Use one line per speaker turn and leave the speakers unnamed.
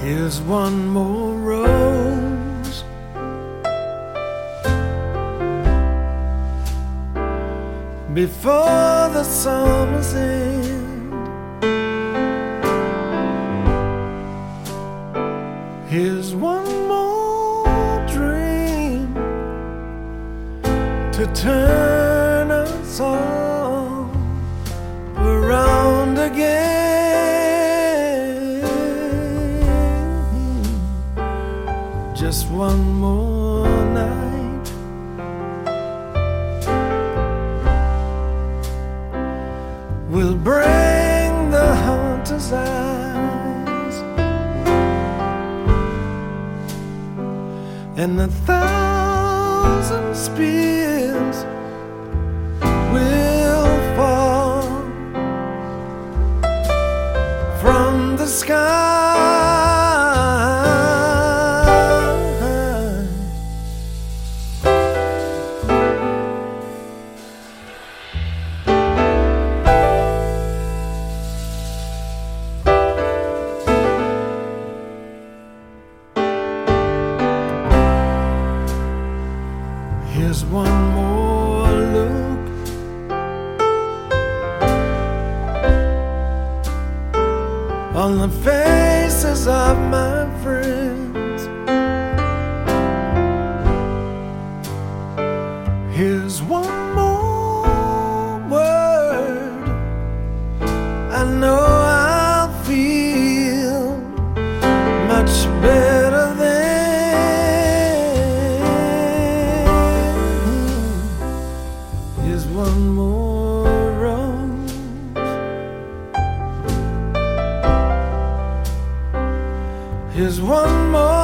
Here's one more rose before the summer's end. Here's one more dream to turn us all around again. Just one more night, will bring the hunter's eyes and 1,000 spears will fall from the sky. Here's one more look on the faces of my friends. Here's one more word, I know I'll feel much better then. Here's one more rose Here's one more